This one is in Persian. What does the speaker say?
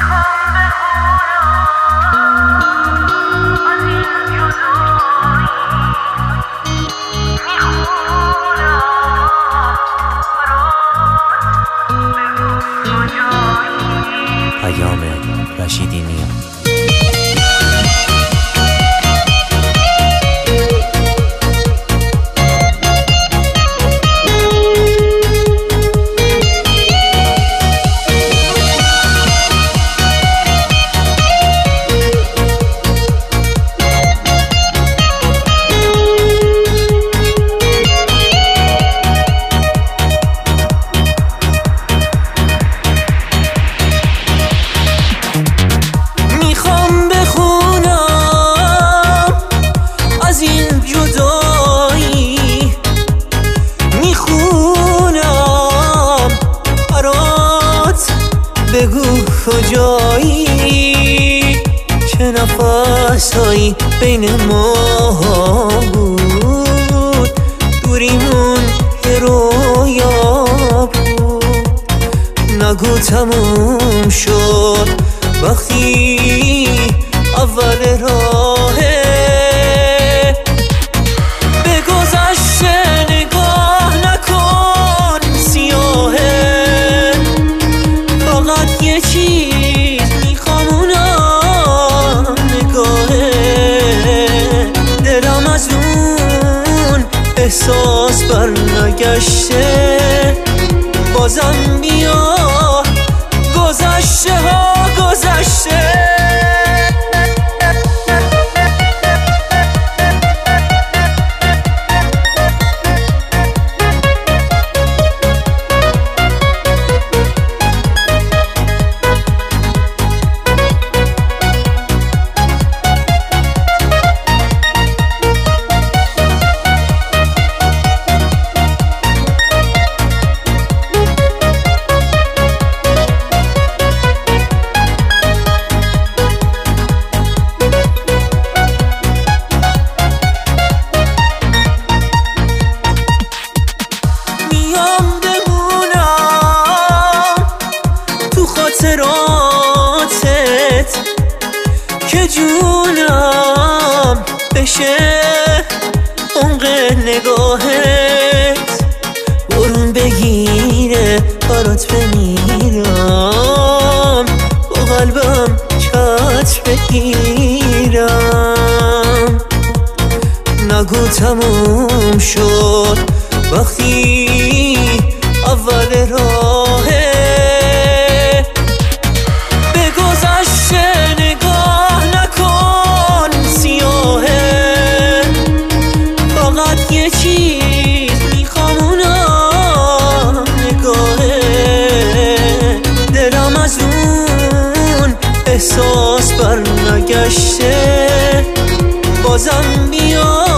پیام رشیدی نیا. بگو کجایی، چه نفسایی بین ما بود، دوریمون یه رویا بود. نگو تموم شد وقتی اول راهه، به گذشته نگاه نکن سیاهه. فقط یه چیز میخوام اونم نگاهه، دلم از اون احساس بر نگشته. بازم بیا گذشته ها گذشته. خاطراتت که جونم بشه عمق نگاهت، برون بگیره برات بمیرم، با قلبم چتر بگیرم. نگو تموم شد وقتی اول راهه، یه چیز میخوام اونم نگاهه، دلم از اون احساس بر نگشته. بازم بیا